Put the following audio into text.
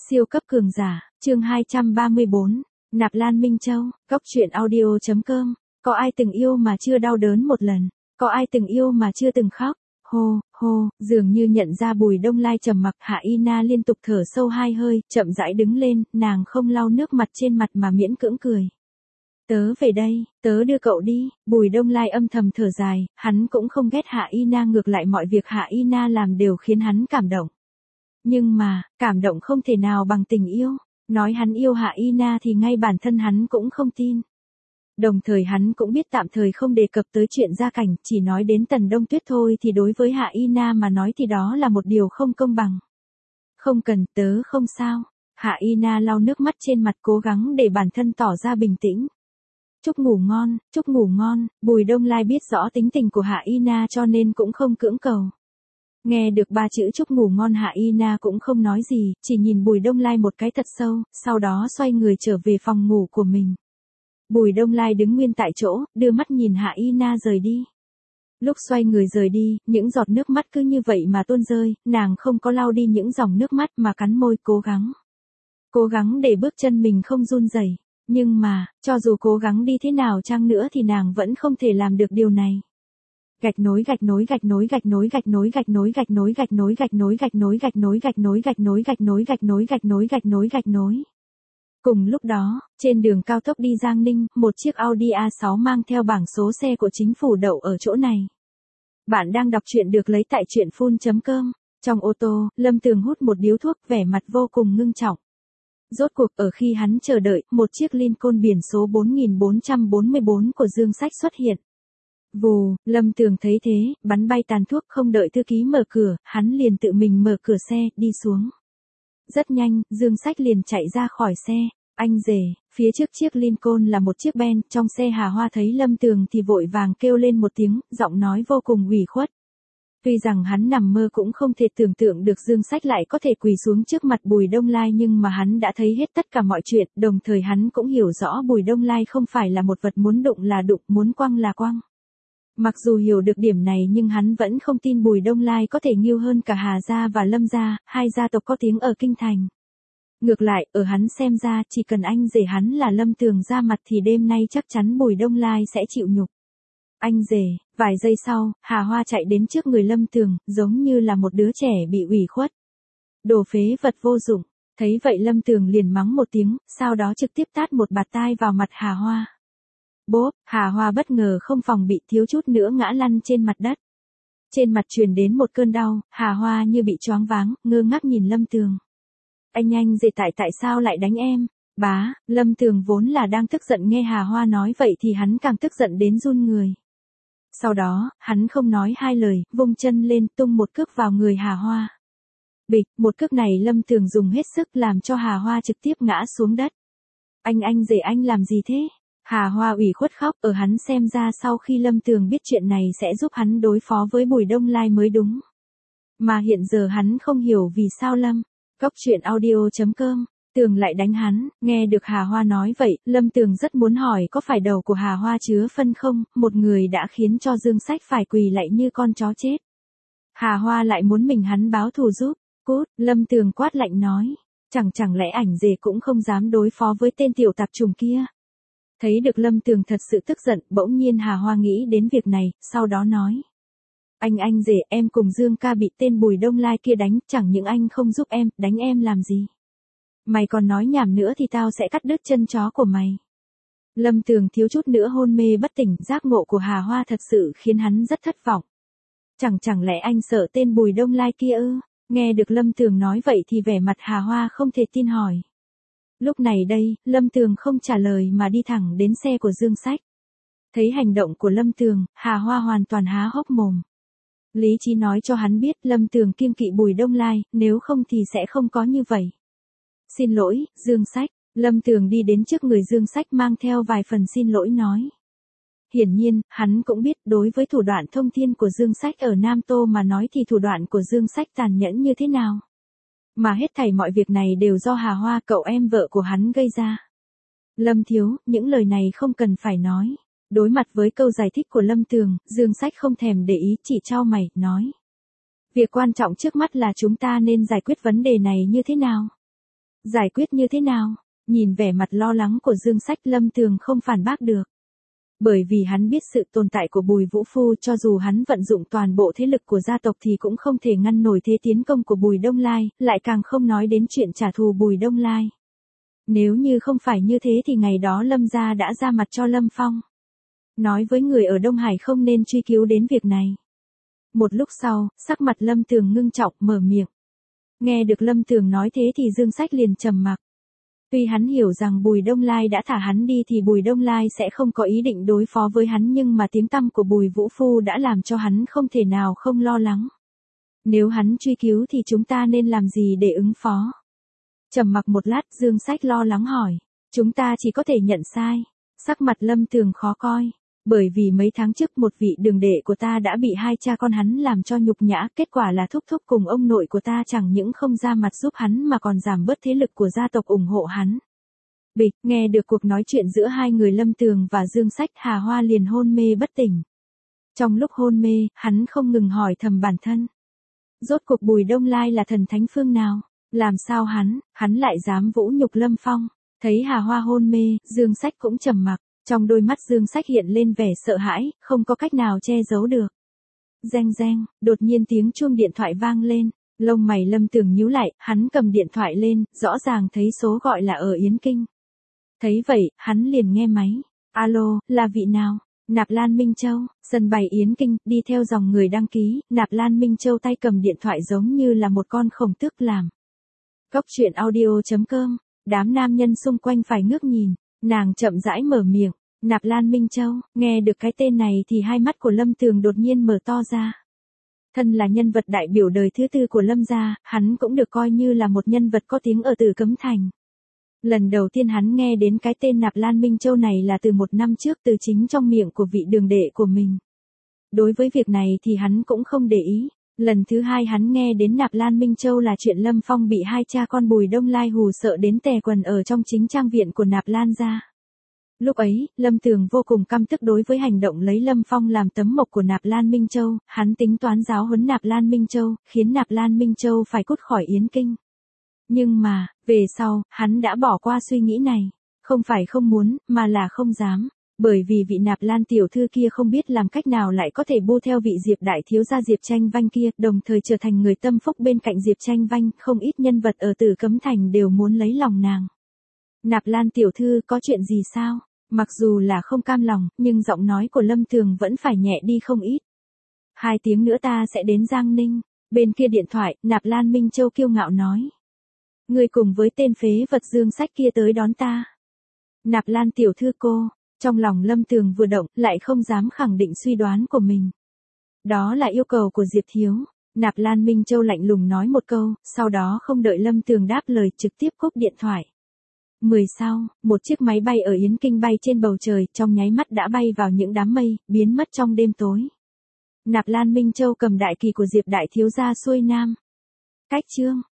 Siêu cấp cường giả, chương 234, Nạp Lan Minh Châu, Góc truyện audio.com, có ai từng yêu mà chưa đau đớn một lần, có ai từng yêu mà chưa từng khóc, hô, hô, dường như nhận ra Bùi Đông Lai trầm mặc, Hạ Y Na liên tục thở sâu 2 hơi, chậm rãi đứng lên, nàng không lau nước mặt trên mặt mà miễn cưỡng cười. Tớ về đây, tớ đưa cậu đi, Bùi Đông Lai âm thầm thở dài, hắn cũng không ghét Hạ Y Na, ngược lại mọi việc Hạ Y Na làm đều khiến hắn cảm động. Nhưng mà, cảm động không thể nào bằng tình yêu, nói hắn yêu Hạ Y Na thì ngay bản thân hắn cũng không tin. Đồng thời hắn cũng biết tạm thời không đề cập tới chuyện gia cảnh, chỉ nói đến Tần Đông Tuyết thôi thì đối với Hạ Y Na mà nói thì đó là một điều không công bằng. Không cần, tớ không sao. Hạ Y Na lau nước mắt trên mặt, cố gắng để bản thân tỏ ra bình tĩnh. Chúc ngủ ngon, chúc ngủ ngon. Bùi Đông Lai biết rõ tính tình của Hạ Y Na cho nên cũng không cưỡng cầu. Nghe được 3 chữ chúc ngủ ngon, Hạ Y Na cũng không nói gì, chỉ nhìn Bùi Đông Lai một cái thật sâu, sau đó xoay người trở về phòng ngủ của mình. Bùi Đông Lai đứng nguyên tại chỗ, đưa mắt nhìn Hạ Y Na rời đi. Lúc xoay người rời đi, những giọt nước mắt cứ như vậy mà tuôn rơi, nàng không có lau đi những dòng nước mắt mà cắn môi cố gắng để bước chân mình không run rẩy. Nhưng mà, cho dù cố gắng đi thế nào chăng nữa thì nàng vẫn không thể làm được điều này. Gạch nối gạch nối gạch nối gạch nối gạch nối gạch nối gạch nối gạch nối gạch nối gạch nối gạch nối gạch nối gạch nối gạch nối gạch nối gạch nối gạch nối gạch nối. Cùng lúc đó, trên đường cao tốc đi Giang Ninh, một chiếc Audi A6 mang theo bảng số xe của chính phủ đậu ở chỗ này. Bạn đang đọc truyện được lấy tại truyện.com. Trong ô tô, Lâm Tường hút một điếu thuốc, vẻ mặt vô cùng ngưng trọng. Rốt cuộc ở khi hắn chờ đợi, một chiếc Lincoln biển số 4444 của Dương Sách xuất hiện. Vù, Lâm Tường thấy thế, bắn bay tàn thuốc, không đợi thư ký mở cửa, hắn liền tự mình mở cửa xe, đi xuống. Rất nhanh, Dương Sách liền chạy ra khỏi xe. Anh rể, phía trước chiếc Lincoln là một chiếc Ben, trong xe Hà Hoa thấy Lâm Tường thì vội vàng kêu lên một tiếng, giọng nói vô cùng ủy khuất. Tuy rằng hắn nằm mơ cũng không thể tưởng tượng được Dương Sách lại có thể quỳ xuống trước mặt Bùi Đông Lai, nhưng mà hắn đã thấy hết tất cả mọi chuyện, đồng thời hắn cũng hiểu rõ Bùi Đông Lai không phải là một vật muốn đụng là đụng, muốn quăng là quăng. Mặc dù hiểu được điểm này nhưng hắn vẫn không tin Bùi Đông Lai có thể nghiêu hơn cả Hà gia và Lâm gia, hai gia tộc có tiếng ở kinh thành. Ngược lại, ở hắn xem ra, chỉ cần anh rể hắn là Lâm Tường ra mặt thì đêm nay chắc chắn Bùi Đông Lai sẽ chịu nhục. Anh rể, vài giây sau, Hà Hoa chạy đến trước người Lâm Tường, giống như là một đứa trẻ bị ủy khuất. Đồ phế vật vô dụng. Thấy vậy Lâm Tường liền mắng một tiếng, sau đó trực tiếp tát một bạt tai vào mặt Hà Hoa. Bốp, Hà Hoa bất ngờ không phòng bị, thiếu chút nữa ngã lăn trên mặt đất. Trên mặt truyền đến một cơn đau, Hà Hoa như bị choáng váng, ngơ ngác nhìn Lâm Tường. Anh rể tại sao lại đánh em? Bá, Lâm Tường vốn là đang tức giận, nghe Hà Hoa nói vậy thì hắn càng tức giận đến run người. Sau đó, hắn không nói hai lời, vung chân lên tung một cước vào người Hà Hoa. Bịch, một cước này Lâm Tường dùng hết sức làm cho Hà Hoa trực tiếp ngã xuống đất. Anh rể anh làm gì thế? Hà Hoa ủy khuất khóc, ở hắn xem ra sau khi Lâm Tường biết chuyện này sẽ giúp hắn đối phó với Bùi Đông Lai mới đúng. Mà hiện giờ hắn không hiểu vì sao Góc truyện audio.com, Tường lại đánh hắn. Nghe được Hà Hoa nói vậy, Lâm Tường rất muốn hỏi có phải đầu của Hà Hoa chứa phân không, một người đã khiến cho Dương Sách phải quỳ lạy như con chó chết. Hà Hoa lại muốn mình hắn báo thù giúp. Cút, Lâm Tường quát lạnh nói. Chẳng lẽ ảnh rể cũng không dám đối phó với tên tiểu tạp chủng kia? Thấy được Lâm Tường thật sự tức giận, bỗng nhiên Hà Hoa nghĩ đến việc này, sau đó nói. Anh rể, em cùng Dương ca bị tên Bùi Đông Lai kia đánh, chẳng những anh không giúp em, đánh em làm gì? Mày còn nói nhảm nữa thì tao sẽ cắt đứt chân chó của mày. Lâm Tường thiếu chút nữa hôn mê bất tỉnh, giác ngộ của Hà Hoa thật sự khiến hắn rất thất vọng. Chẳng lẽ anh sợ tên Bùi Đông Lai kia ư? Nghe được Lâm Tường nói vậy thì vẻ mặt Hà Hoa không thể tin hỏi. Lúc này đây, Lâm Tường không trả lời mà đi thẳng đến xe của Dương Sách. Thấy hành động của Lâm Tường, Hà Hoa hoàn toàn há hốc mồm. Lý trí nói cho hắn biết Lâm Tường kiêng kỵ Bùi Đông Lai, nếu không thì sẽ không có như vậy. Xin lỗi, Dương Sách. Lâm Tường đi đến trước người Dương Sách mang theo vài phần xin lỗi nói. Hiển nhiên, hắn cũng biết đối với thủ đoạn thông thiên của Dương Sách ở Nam Tô mà nói thì thủ đoạn của Dương Sách tàn nhẫn như thế nào. Mà hết thảy mọi việc này đều do Hà Hoa, cậu em vợ của hắn gây ra. Lâm thiếu, những lời này không cần phải nói. Đối mặt với câu giải thích của Lâm Tường, Dương Sách không thèm để ý, chỉ chau mày, nói. Việc quan trọng trước mắt là chúng ta nên giải quyết vấn đề này như thế nào? Giải quyết như thế nào? Nhìn vẻ mặt lo lắng của Dương Sách, Lâm Tường không phản bác được. Bởi vì hắn biết sự tồn tại của Bùi Vũ Phu, cho dù hắn vận dụng toàn bộ thế lực của gia tộc thì cũng không thể ngăn nổi thế tiến công của Bùi Đông Lai, lại càng không nói đến chuyện trả thù Bùi Đông Lai. Nếu như không phải như thế thì ngày đó Lâm gia đã ra mặt cho Lâm Phong. Nói với người ở Đông Hải không nên truy cứu đến việc này. Một lúc sau, sắc mặt Lâm Tường ngưng trọng mở miệng. Nghe được Lâm Tường nói thế thì Dương Sách liền trầm mặc. Tuy hắn hiểu rằng Bùi Đông Lai đã thả hắn đi thì Bùi Đông Lai sẽ không có ý định đối phó với hắn, nhưng mà tiếng tăm của Bùi Vũ Phu đã làm cho hắn không thể nào không lo lắng. Nếu hắn truy cứu thì chúng ta nên làm gì để ứng phó? Trầm mặc một lát, Dương Sách lo lắng hỏi. Chúng ta chỉ có thể nhận sai. Sắc mặt Lâm Tường khó coi. Bởi vì mấy tháng trước một vị đường đệ của ta đã bị hai cha con hắn làm cho nhục nhã, kết quả là thúc thúc cùng ông nội của ta chẳng những không ra mặt giúp hắn mà còn giảm bớt thế lực của gia tộc ủng hộ hắn. Bịch, nghe được cuộc nói chuyện giữa hai người Lâm Tường và Dương Sách, Hà Hoa liền hôn mê bất tỉnh. Trong lúc hôn mê, hắn không ngừng hỏi thầm bản thân. Rốt cuộc Bùi Đông Lai là thần thánh phương nào? Làm sao hắn lại dám vũ nhục Lâm Phong? Thấy Hà Hoa hôn mê, Dương Sách cũng trầm mặc. Trong đôi mắt Dương Sách hiện lên vẻ sợ hãi, không có cách nào che giấu được. Reng reng, đột nhiên tiếng chuông điện thoại vang lên. Lông mày Lâm Tường nhíu lại, hắn cầm điện thoại lên, rõ ràng thấy số gọi là ở Yến Kinh. Thấy vậy, hắn liền nghe máy. Alo, là vị nào? Nạp Lan Minh Châu, sân bay Yến Kinh, đi theo dòng người đăng ký. Nạp Lan Minh Châu tay cầm điện thoại giống như là một con khổng tước làm. Cốc truyện audio.com, đám nam nhân xung quanh phải ngước nhìn. Nàng chậm rãi mở miệng. Nạp Lan Minh Châu, nghe được cái tên này thì hai mắt của Lâm Tường đột nhiên mở to ra. Thân là nhân vật đại biểu đời thứ tư của Lâm gia, hắn cũng được coi như là một nhân vật có tiếng ở Tử Cấm Thành. Lần đầu tiên hắn nghe đến cái tên Nạp Lan Minh Châu này là từ một năm trước, từ chính trong miệng của vị đường đệ của mình. Đối với việc này thì hắn cũng không để ý. Lần thứ hai hắn nghe đến Nạp Lan Minh Châu là chuyện Lâm Phong bị hai cha con Bùi Đông Lai hù sợ đến tè quần ở trong chính trang viện của Nạp Lan gia. Lúc ấy, Lâm Tường vô cùng căm tức đối với hành động lấy Lâm Phong làm tấm mộc của Nạp Lan Minh Châu, hắn tính toán giáo huấn Nạp Lan Minh Châu, khiến Nạp Lan Minh Châu phải cút khỏi Yến Kinh. Nhưng mà, về sau, hắn đã bỏ qua suy nghĩ này. Không phải không muốn, mà là không dám. Bởi vì vị Nạp Lan tiểu thư kia không biết làm cách nào lại có thể bu theo vị Diệp đại thiếu gia Diệp Tranh Vanh kia, đồng thời trở thành người tâm phúc bên cạnh Diệp Tranh Vanh, không ít nhân vật ở Tử Cấm Thành đều muốn lấy lòng nàng. Nạp Lan tiểu thư có chuyện gì sao? Mặc dù là không cam lòng, nhưng giọng nói của Lâm Tường vẫn phải nhẹ đi không ít. 2 tiếng nữa ta sẽ đến Giang Ninh. Bên kia điện thoại, Nạp Lan Minh Châu kiêu ngạo nói. Người cùng với tên phế vật Dương Sách kia tới đón ta. Nạp Lan tiểu thư cô, trong lòng Lâm Tường vừa động, lại không dám khẳng định suy đoán của mình. Đó là yêu cầu của Diệp Thiếu. Nạp Lan Minh Châu lạnh lùng nói một câu, sau đó không đợi Lâm Tường đáp lời trực tiếp cúp điện thoại. 10 sau, một chiếc máy bay ở Yến Kinh bay trên bầu trời, trong nháy mắt đã bay vào những đám mây, biến mất trong đêm tối. Nạp Lan Minh Châu cầm đại kỳ của Diệp đại thiếu gia xuôi nam. Cách chương